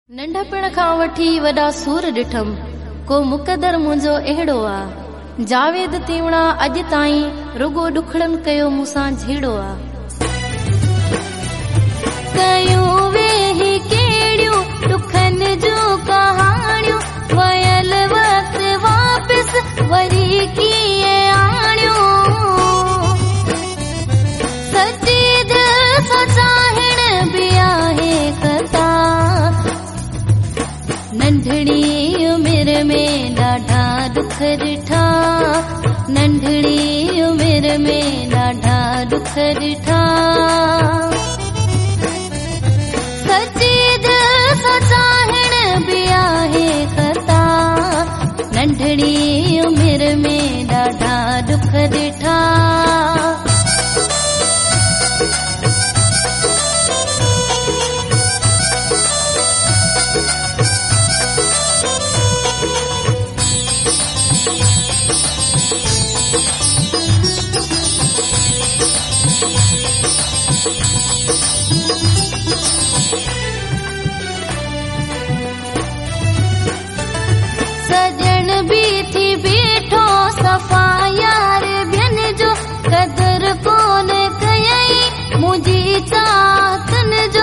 नंढपण खां वठी वॾा सूर ॾिठम को मुक़दर मुंहिंजो अहिड़ो आ। जावेद तीवणा अॼु ताईं रुगो ॾुखड़नि कयो मूंसां झेड़ो आ। कयूं वेही कहिड़ियूं ॾुखनि जूं कहाणियूं वयल वक़्त वापस वरी कीअं आणियूं। सची दिलि सां चाहिण बि आहे कथा। नंढड़ी उमिरि में ॾाढा दुख ॾिठा। नंढड़ी उमिरि में ॾाढा दुख ॾिठा। सची दिलि सां चाहिण बि आहे कथा। नंढड़ी उमिरि में ॾाढा दुख ॾिठा। सजन भी थी बीठो सफ़ा यार ॿियनि जो कदर कोन कयई मुंहिंजी चाहतुनि जो।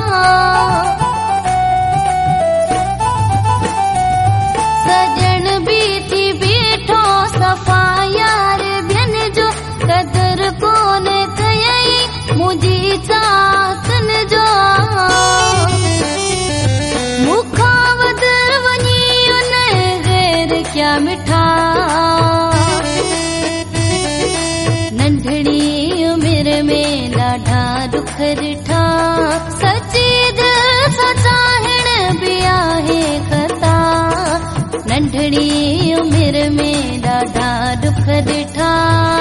सजन भी थी बीठो सफ़ा यार ॿियनि जो कदर कोन कयई मुंहिंजी चाहतुनि जो। मूंखां वध वञी उन गैर क्या मिठा। नंढड़ी उमिरि में ॾाढा दुख ॾिठा। सची दिलि सां चाहिण बि आहे कथा। नंढड़ी उमिरि में ॾाढा दुख ॾिठा।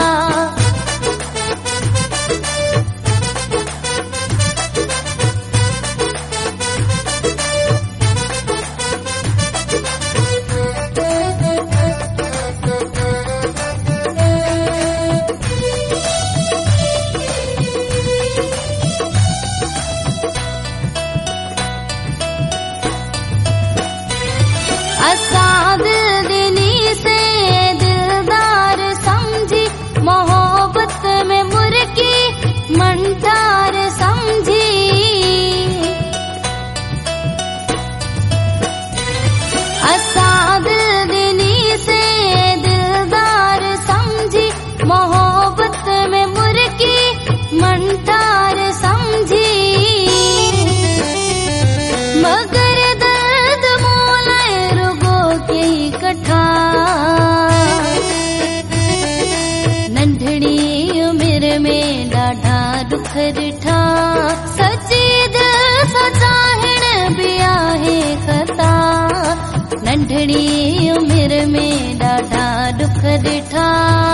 असां दिल ॾिनी से दिलदार समझी मोहब्बत में मुर्गी मंडार समझी। असां दिल ॾिनी से दिलदार समझी मोहब्बत में मुर्गी मंडार समझी। मगर दर्द मोलाए रुगो कई कठा। नंढड़ी उमिरि में ॾाढा दुख ॾिठा। सची दिलि सां चाहिण बि आहे कथा। नंढड़ी उमिरि में ॾाढा दुख ॾिठा।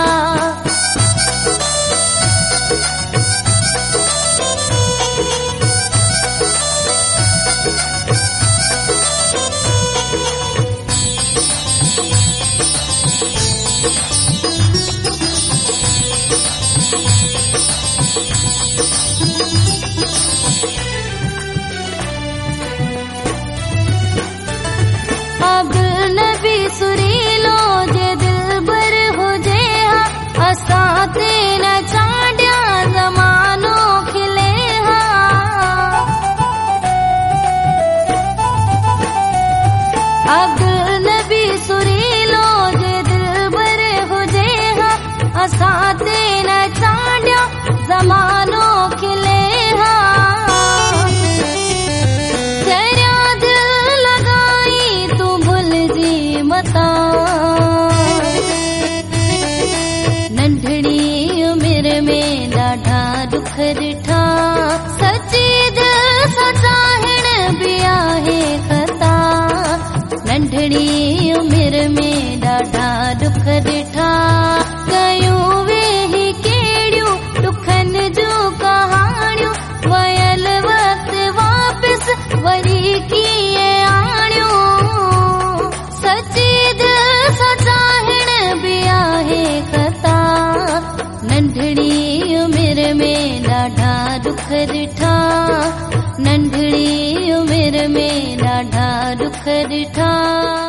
अब्दुल नबी सुरीलो जे दिलबर हुजे हा। असां ते न चाढ़िया ज़मानो खिले हा। अब्दुल नबी सुरीलो जे दिलबर हुजे हा। असां ते न चाढ़िया ज़मानो खिले हा। नंढड़ी उमिरि में ॾाढा दुख ॾिठा। सची दिलि सां चाहिण बि आहे कथा। नंढड़ी उमिरि में ॾाढा दुख ॾिठा। कयूं वेही कहिड़ियूं ॾुखनि जूं कहाणियूं वयल वक़्त वापस वरी कीअं आणियूं। सची दिलि सां चाहिण बि आहे कथा। नंढड़ी उमिरि में ॾाढा दुख ॾिठा। नंढड़ी उमिरि में ॾाढा दुख ॾिठा